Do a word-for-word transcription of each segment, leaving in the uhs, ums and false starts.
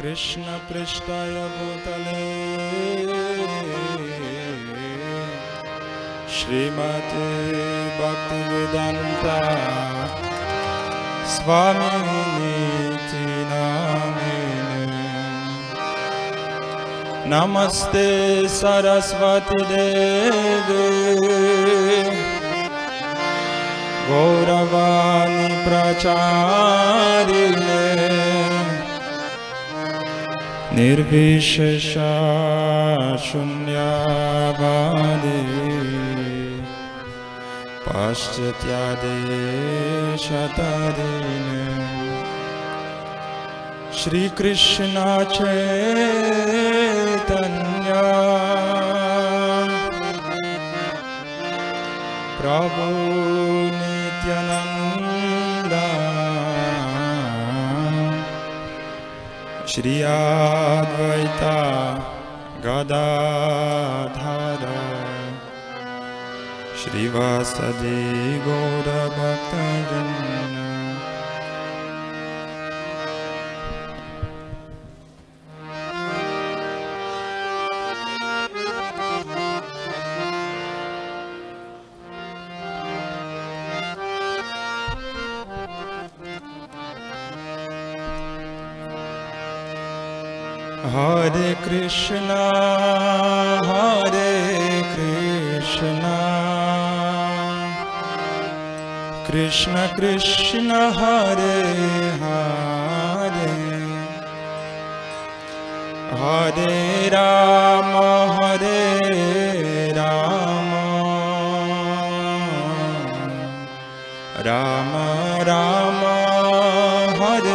कृष्ण पृष्ठाय भूतले श्रीमते भक्तिवेदांता स्वामिनीति नामिने। नमस्ते सरस्वती देवी गौरवाणी प्रचारिणे निर्विशेषा शून्यवादी पाश्चात्यादेशतारिणे। श्री कृष्ण चैतन्य प्रभु नित्यानंद श्री अद्वैता गदाधर श्रीवासदि गौर भक्तजन। हरे कृष्णा हरे कृष्णा कृष्ण कृष्ण हरे हरे हरे राम हरे राम राम राम हरे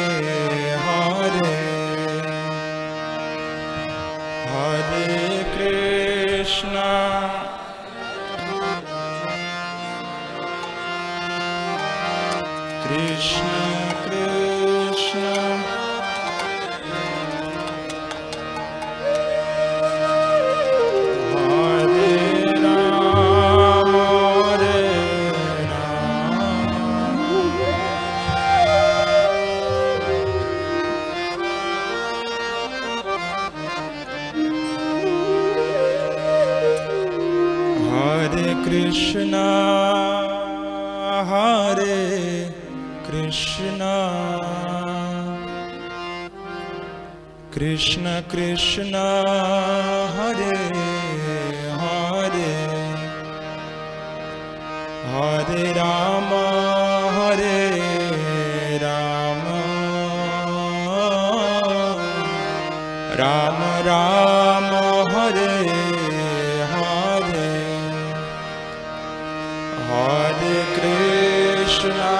कृष्णा हरे कृष्णा कृष्ण कृष्ण हरे हरे हरे राम हरे राम राम राम हरे हरे कृष्णा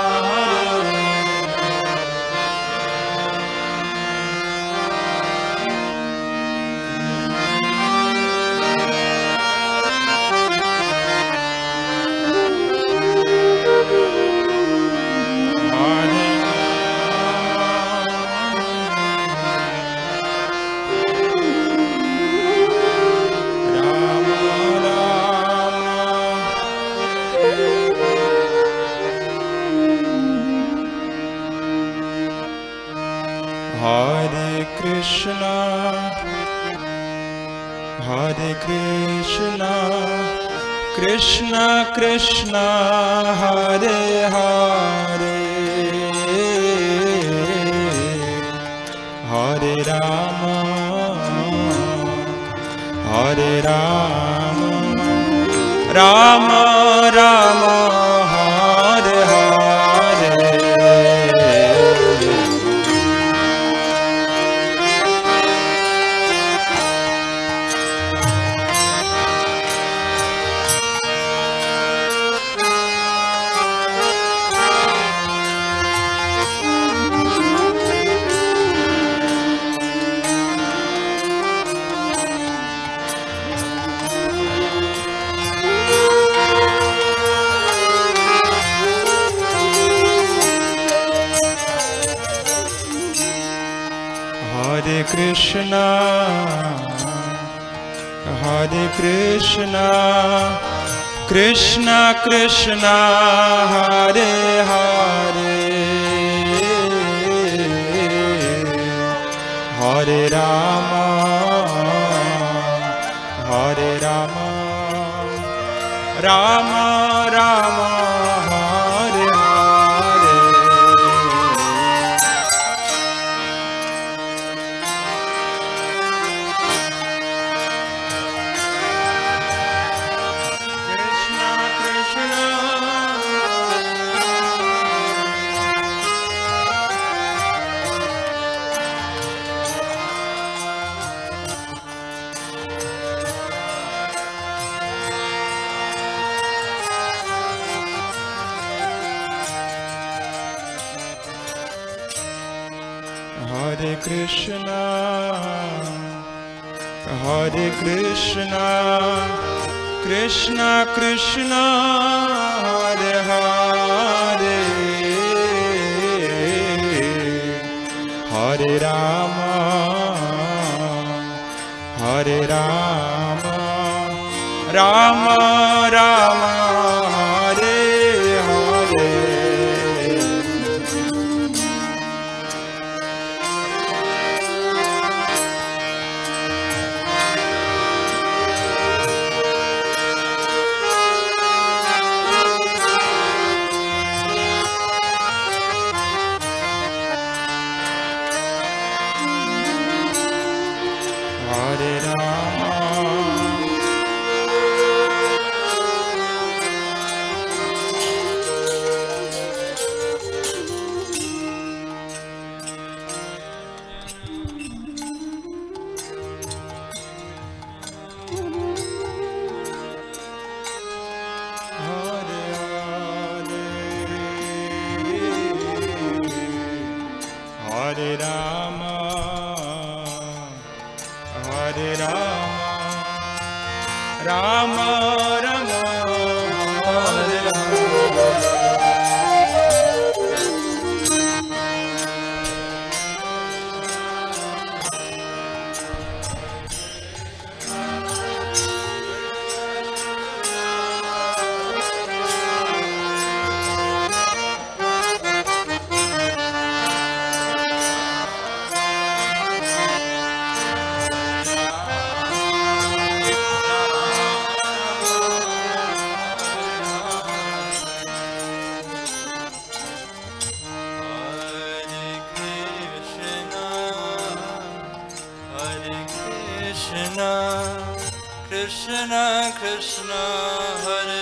कृष्णा हरे कृष्णा कृष्ण कृष्ण हरे हरे हरे राम हरे Ram Ram Ram Hare Hare Hare Krishna, Hare Krishna, Krishna Krishna, Hare Hare, Hare Rama, Hare Rama, Rama Rama, Hare Hare. Krishna Krishna, Hare Krishna, Hare Krishna, Krishna Krishna, Hare Hare, Hare Rama, Hare Rama, Rama Rama, Hare Hare. Hare Rama, Hare Rama, Hare Rama, Rama Rama, Hare Hare. Krishna Krishna Hare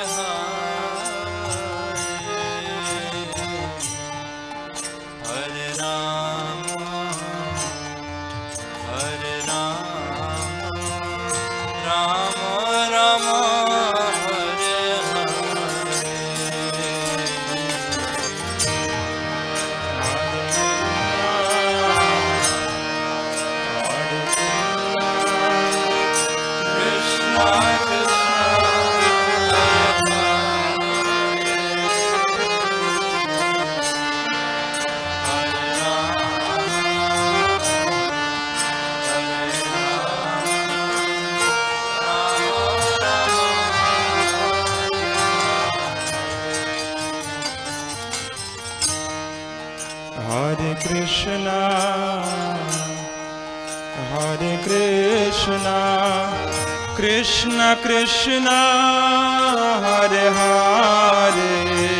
Hare, Hare Rama, Hare Rama, Rama Rama, Hare Hare Krishna, Hare Krishna, Krishna Krishna, Hare Hare,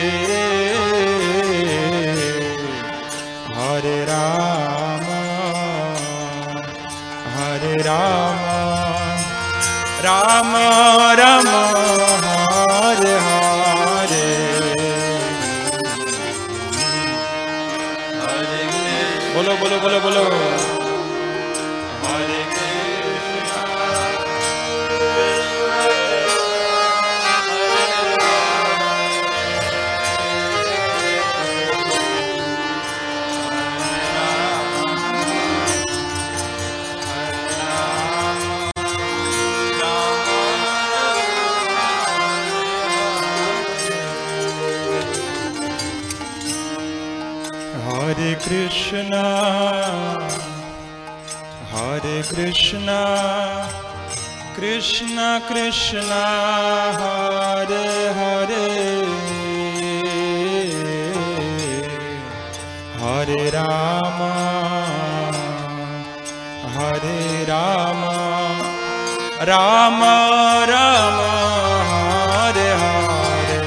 Hare Rama, Hare Rama, Rama Rama, Hare Hare. बोलो बोलो बोलो बोलो हरे Krishna Hare Krishna, Hare Krishna, Krishna Krishna, Hare Hare, Hare Rama, Rama, Rama Rama, Hare Hare.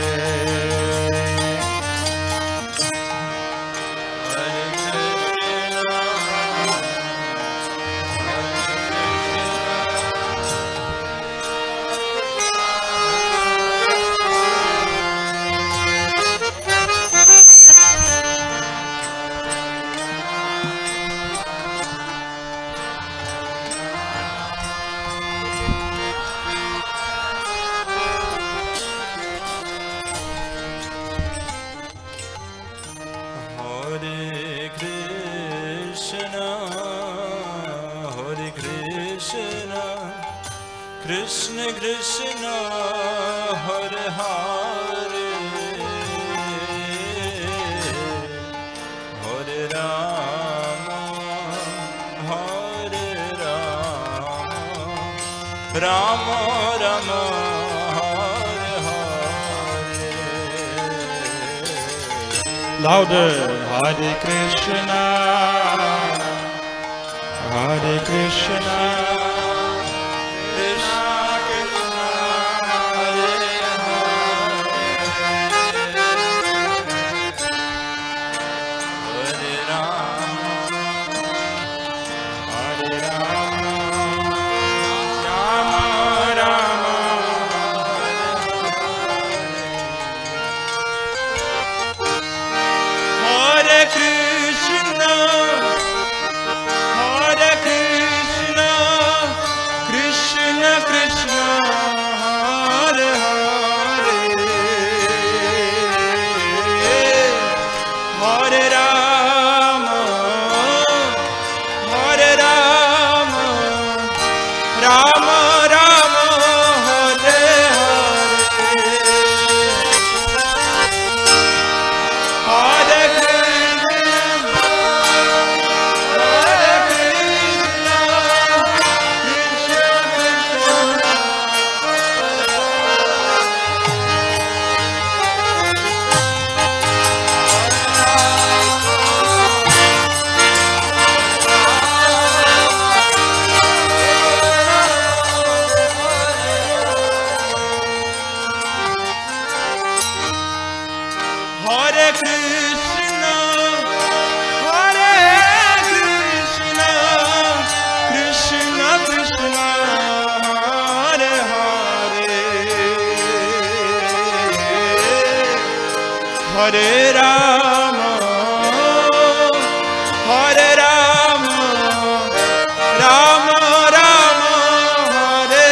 Krishna Krishna Hare Hare Hare Rama Hare Rama Rama Rama Hare Hare. Louder. Hare Krishna, Hare Krishna, Hare Rama, Hare Rama, Rama Rama, Hare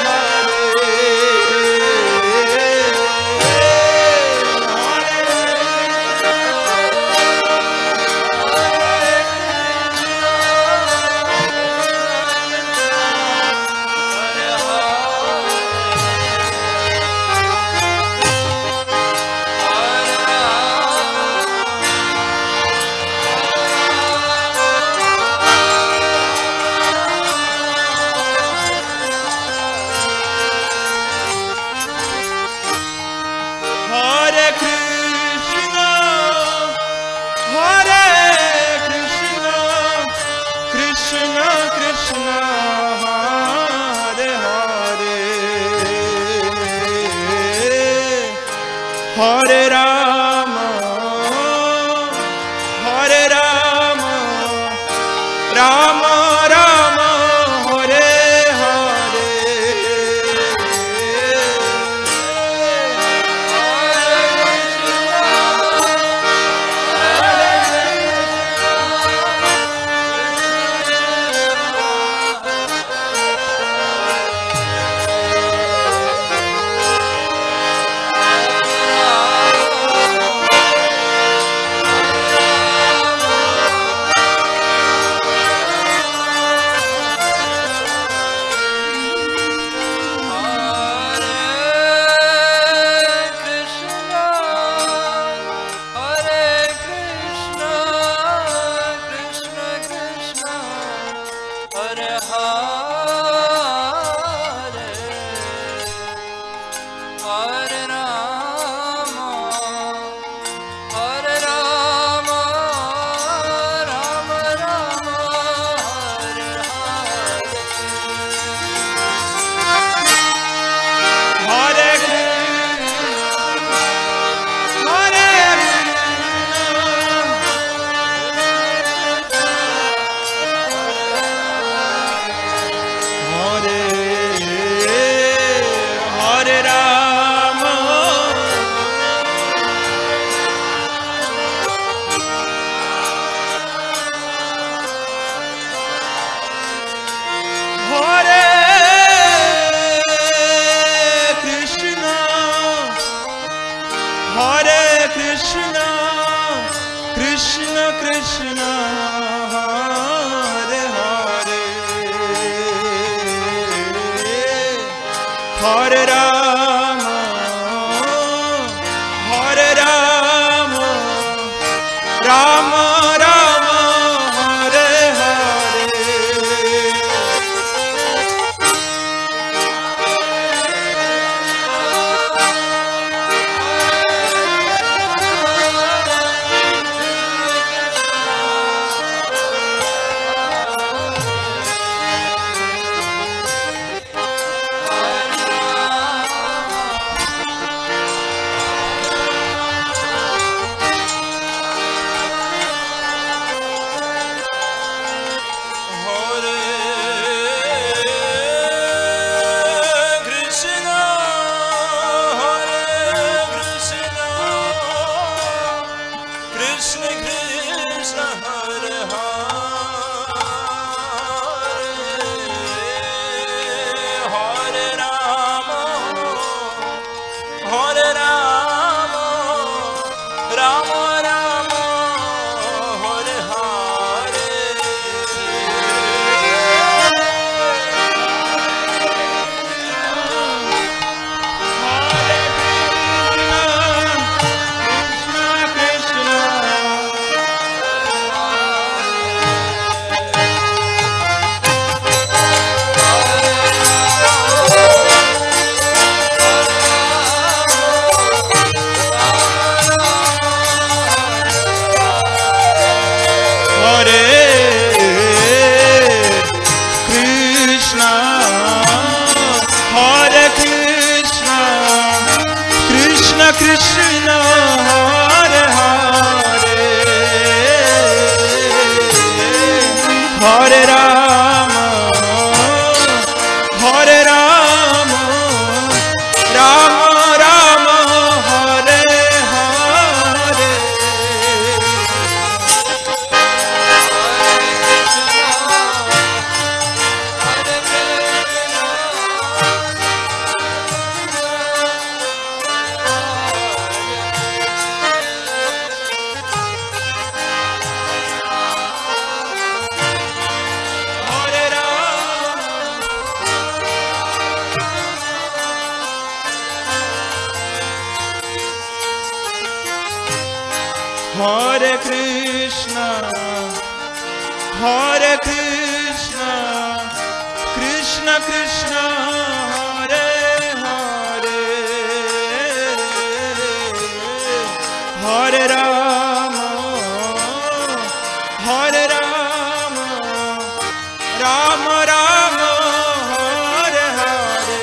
Hare Rama, Hare Rama, Rama Rama, Hare Hare. Ram, Hare Ram, Ram Ram, Hare Hare. Hare Krishna, Hare Krishna, Krishna Krishna, Hare Hare, Hare Rama, Hare Rama, Rama Rama, Hare Hare.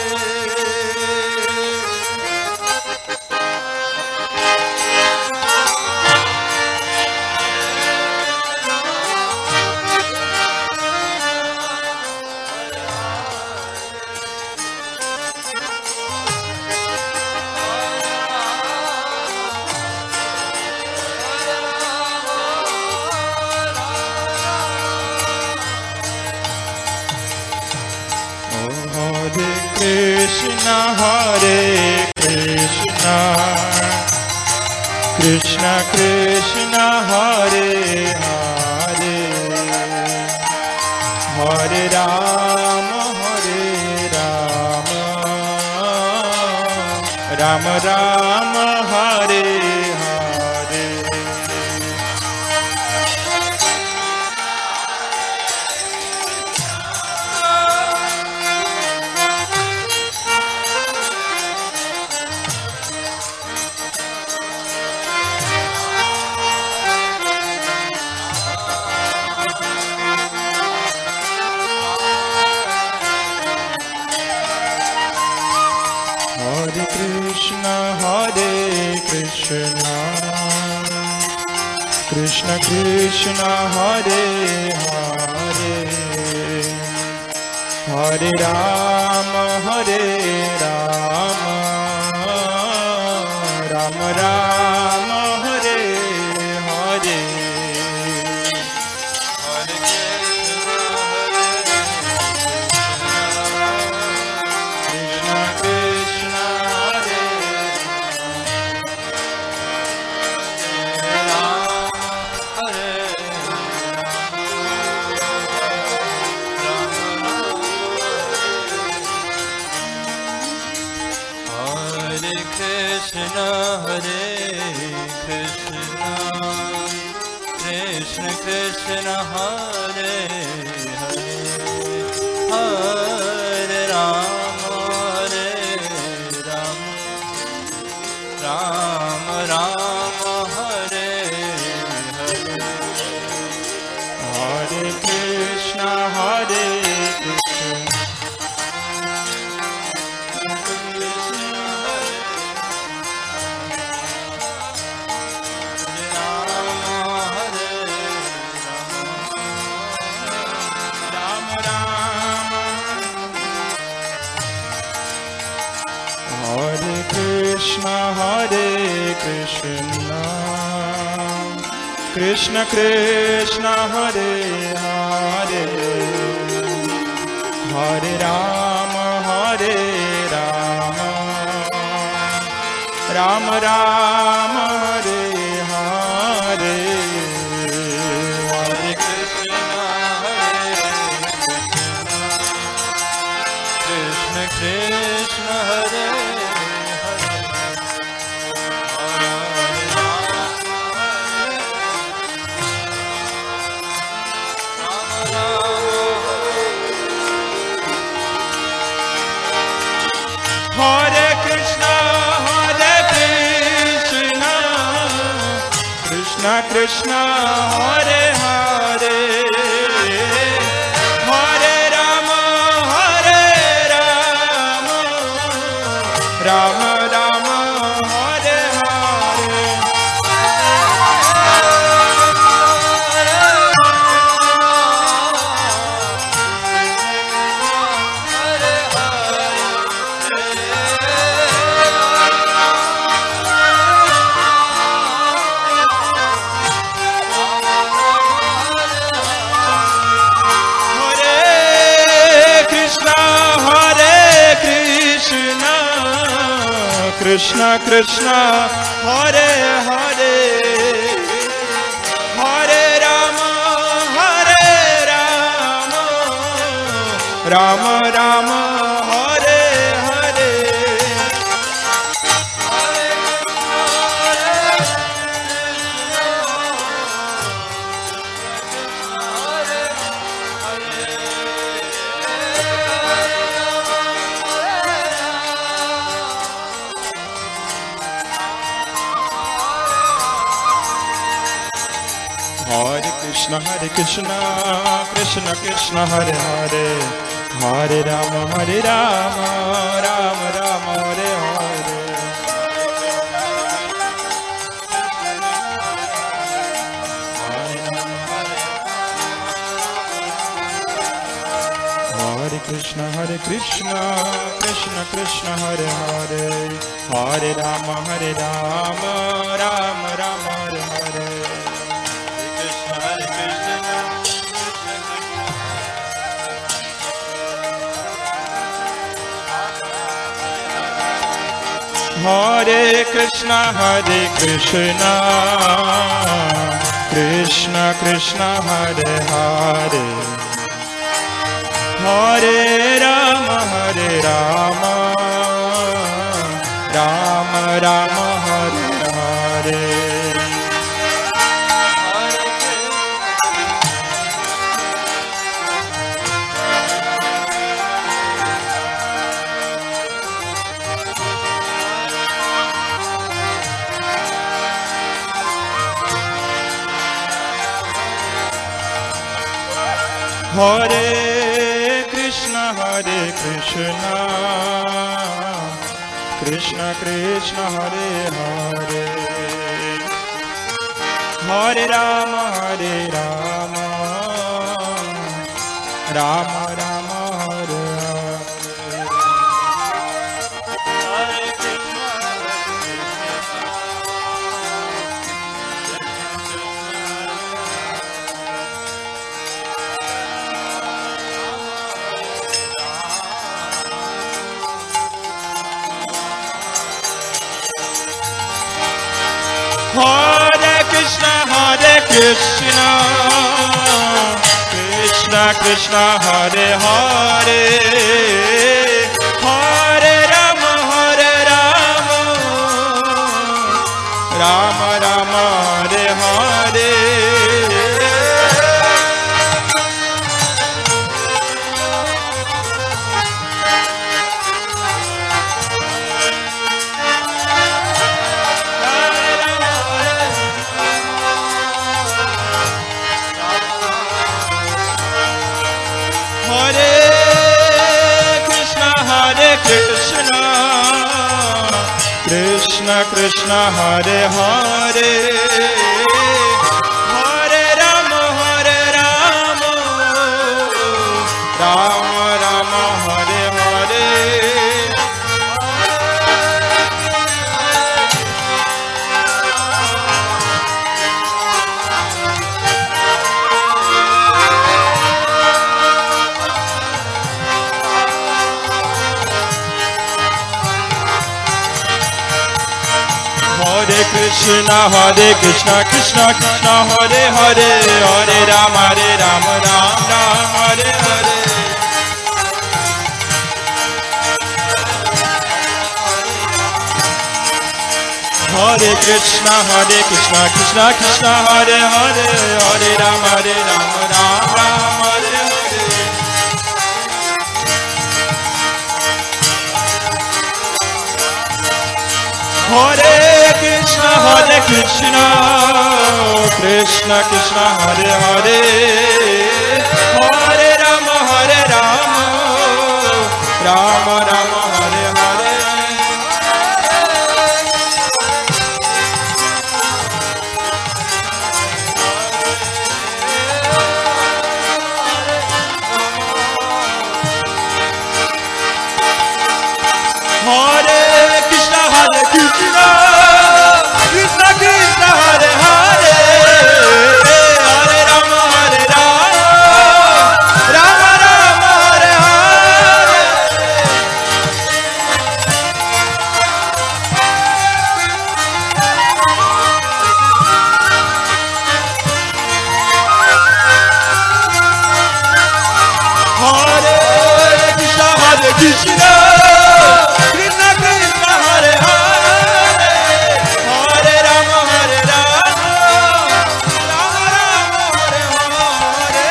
Krishna, Hare Krishna, Krishna Krishna, Hare Hare, Hare Rama, Hare Rama, Rama Rama, Hare Hare. Hare Krishna, Hare Krishna, Krishna Krishna, Hare Hare, Hare Rama, Hare Rama, Rama Rama, Hare Hare. Krishna, Hare Krishna, Krishna Krishna, Hare Hare, Hare Rama, Hare Rama, Rama Rama, Hare Hare. Hare Krishna, Hare Krishna, Krishna, Hare Krishna, Krishna Krishna, Hare Hare, Hare Rama, Hare Rama, Rama Rama, Hare Hare. Hare Krishna, Hare Krishna, Krishna Krishna, Hare Hare Krishna, Hare Krishna, Krishna Krishna, Hare Hare, Hare Rama, Hare Rama, Rama Rama, Hare Hare. Krishna Krishna Hare Hare Hare Rama Hare Rama Rama Rama Hare Hare Hare Krishna Hare Krishna Krishna Krishna Hare Hare Hare Rama Hare Rama Rama Rama Hare Hare Hare Krishna Hare Krishna Krishna Krishna Hare Hare Hare Rama Hare Rama Rama Rama Hare Hare Hare Krishna Hare Krishna Krishna Krishna Hare Hare Hare Rama Hare Rama Rama Rama Hare Hare Hare Krishna Hare Krishna Krishna Krishna Hare Hare Hare Rama Hare Rama Rama Rama Hare Hare Krishna Hare Krishna Krishna Krishna Hare Hare Hare Rama Hare Rama Rama Rama Hare Hare Krishna Krishna Krishna Hare Hare Hare Rama Hare Rama Rama Rama Hare Hare Hare Krishna Hare Krishna Krishna Krishna Hare Hare Hare Rama Hare Rama Rama Rama Hare Hare Hare Krishna Hare Krishna Krishna Krishna Hare Hare Hare Rama Hare Rama Rama Rama Hare Hare Hare Krishna Hare Krishna Krishna Krishna Hare Hare Hare Rama Hare Rama Rama Rama Hare Hare Hare Krishna Hare Krishna Krishna Krishna Hare Hare Hare Rama Hare Rama Rama Rama Hare Hare Krishna Krishna Krishna Hare Hare Hare Ram हरे राम राम राम हरे हरे।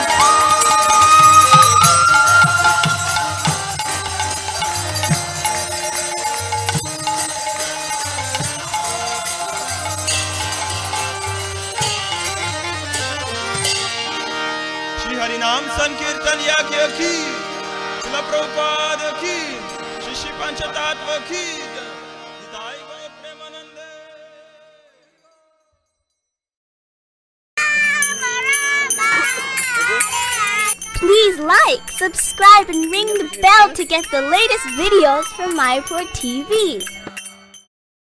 श्री हरि नाम संकीर्तन या की शिला प्रभुपाद की श्री श्री पंचतत्व की निताई गौर Premanand. Please like, subscribe and ring the bell to get the latest videos from Mayapur T V.